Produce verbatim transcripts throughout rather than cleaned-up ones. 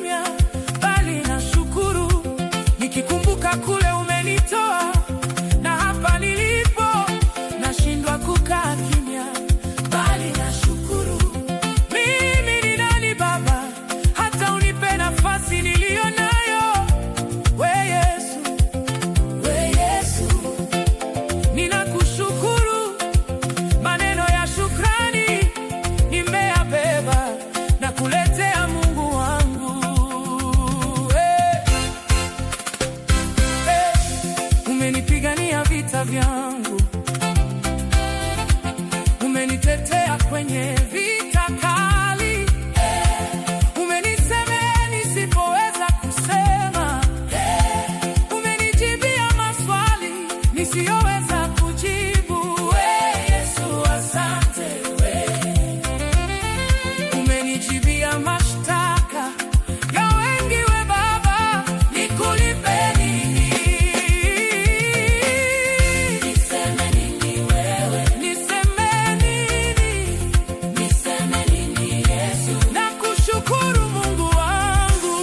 kimya, bali nashukuru. Nikikumbuka kule umenitoa na hapa nilipo, nashindwa kukaa kimya, bali nashukuru. Mimi ni nani Baba, hata unipe nafasi nilionayo? We Yesu, we Yesu, ninakushukuru. Maneno ya shukrani nimeyabeba na kuletea Mungu wangu. Hey, hey, umenipigania vita vyangu, umenitetea kwenye vita kali. Hey, umenisemea nisipoweza kusema. Hey, umenijibia maswali nisiyoweza kujibu. We Yesu, asante. We umenijibia mashtaka ya wengi. We Baba, nikulipe nini? Niseme nini wewe? Niseme nini? Niseme nini Yesu? Nakushukuru Mungu wangu.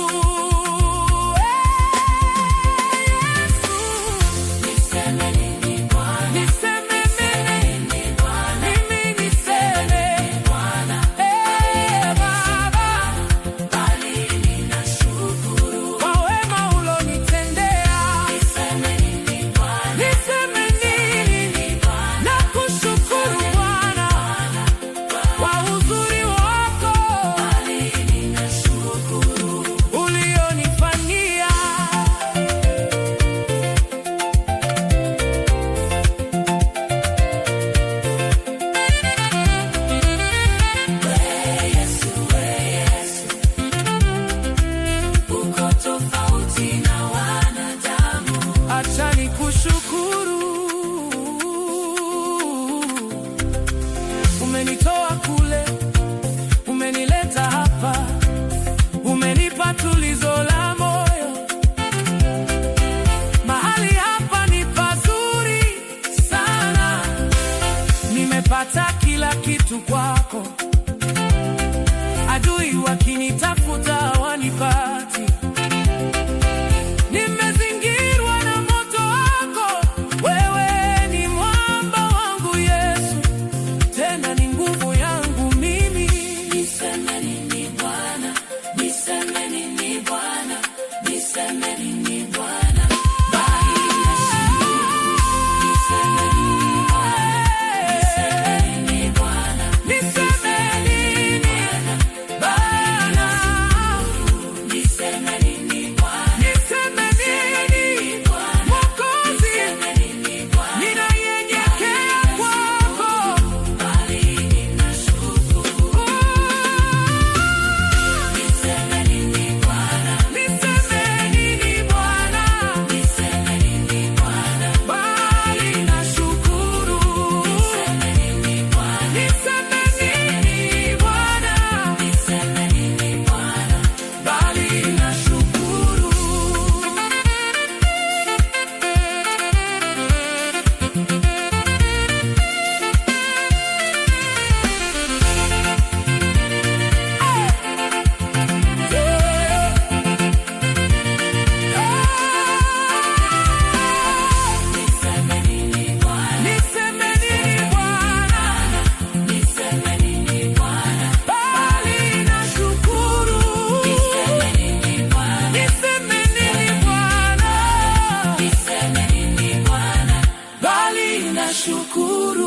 Yesu, niseme nini Bwana? Niseme nini Bwana? Mimi niseme Bwana. Eh Baba, bali ninashukuru kwa wema ulonitendea. Niseme nini Bwana? Niseme nini Bwana? Nakushukuru Bwana kwa uzuri wako, bali ninashukuru ulionifanyia. We Yesu, we Yesu, uko tofauti na wanadamu. Acha nikushukuru. Umenitoa kule, umenileta hapa, umenipa tulizo la moyo. Mahali hapa ni pazuri sana, nimepata kila kitu kwako. Adui wakinitafuta wanipati. Nimezingirwa na moto wako, wewe ni mwamba wangu Yesu, tena ni nguvu yangu mimi. Niseme nini Bwana? Niseme nini Bwana? Niseme nini Bwana? Bali nashukuru. Niseme nini Bwana? Niseme nini Bwana? Niseme nini Bwana? Niseme nini Bwana? Niseme nini Mwokozi? Ninanyenyekea kwako, bali ninashukuru. Niseme nini Bwana? Niseme nini Bwana? Niseme nini Bwana? Bali nashukuru. Niseme nini Bwana? Niseme nini Bwana? Niseme nini Bwana? Bali nashukuru. Niseme nini Bwana? Niseme nini Bwana? Niseme nini Bwana? Bali nashukuru. Niseme nini Bwana? Niseme nini Bwana? Niseme nini Bwana? Bali nashukuru.